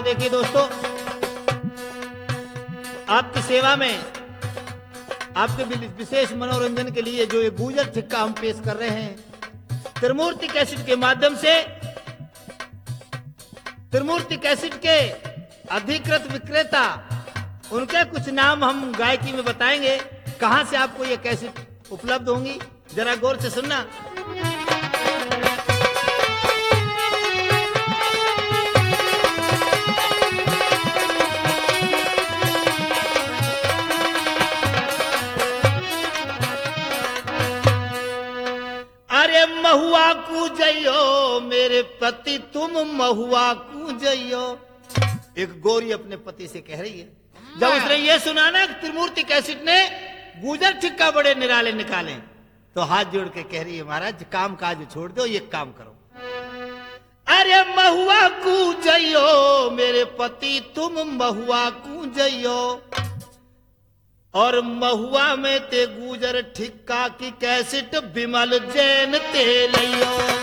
देखिए दोस्तों, आपकी सेवा में आपके विशेष मनोरंजन के लिए जो ये गूजर ठिक्का हम पेश कर रहे हैं, त्रिमूर्ति कैसेट के माध्यम से, त्रिमूर्ति कैसेट के अधिकृत विक्रेता, उनके कुछ नाम हम गायकी में बताएंगे। कहां से आपको ये कैसेट उपलब्ध होंगी, जरा गौर से सुनना। अरे महुआ कूजइयो मेरे पति, तुम महुआ कूजइयो। एक गोरी अपने पति से कह रही है। जब उसने ये सुना ना त्रिमूर्ति कैसेट ने गूजर ठिक्का बड़े निराले निकाले, तो हाथ जोड़ के कह रही है, महाराज काम काज छोड़ दो, ये काम करो। अरे महुआ कूजइयो मेरे पति, तुम महुआ कूजइयो, और महुआ में ते गूजर ठिक्का की कैसेट विमल जैन ते लियो।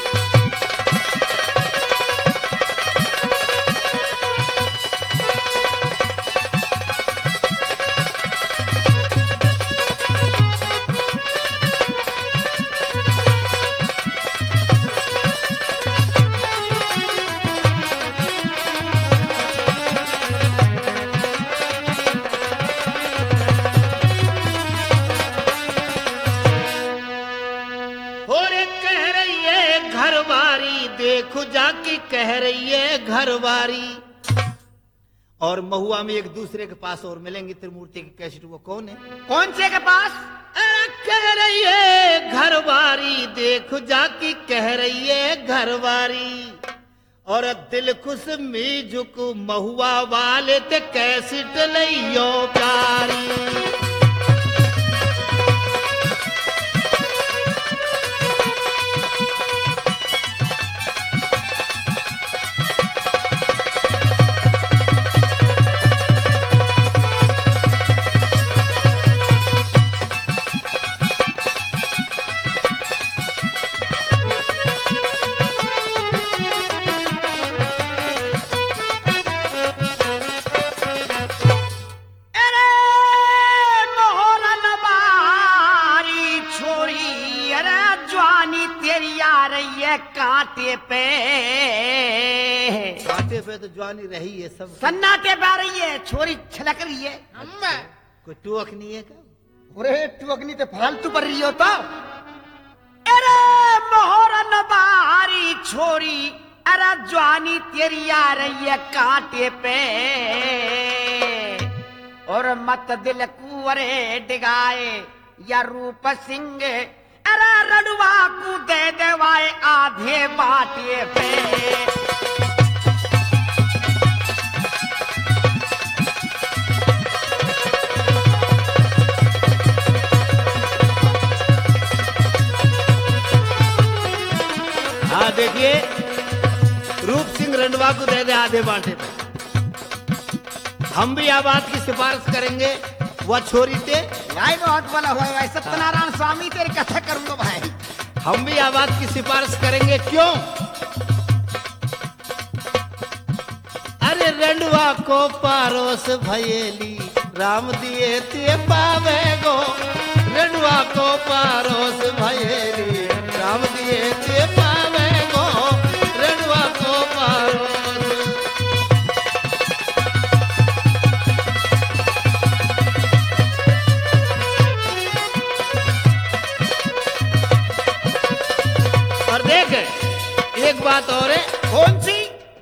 देखो जाके कह रही है घरवारी। और महुआ में एक दूसरे के पास और मिलेंगे त्रिमूर्ति की कैसेट। वो कौन है? कौन से के पास? अरे कह रही है घरवारी, देखो जाके कह रही है घरवारी। और दिल खुश में झुक महुआ वाले ते कैसेट लियो प्यारी। कांटे पे तो जवानी रही है, सब सन्नाटे पे आ रही है, छोरी छलक रही है। कोई टुअक नहीं है क्या? अरे टुअक नहीं तो फालतू पर रही हो तो। अरे मोहरन बारी छोरी, अरे जवानी तेरी आ रही है कांटे पे, और मत दिल कुंवरे डिगाए या रूप सिंह, अरे रडुआ को दे देवाए आधे बाटे पे। हाँ देखिए, रूप सिंह रंडवा को दे दे आधे बाटे पे। हम भी यह बात की सिफारिश करेंगे, वह छोरी थे भाई बहुत बड़ा हुआ है। सत्यनारायण स्वामी तेरी कथा करूंगा भाई। हम भी यह बात की सिफारिश करेंगे। क्यों? अरे रंडवा को पारोस भयेली, राम दिए ते पावे गो। रंडवा को पारोस भयेली, राम दिए ते पावे गो। रंडवा को पारोस। और देख एक बात और है। कौन सी?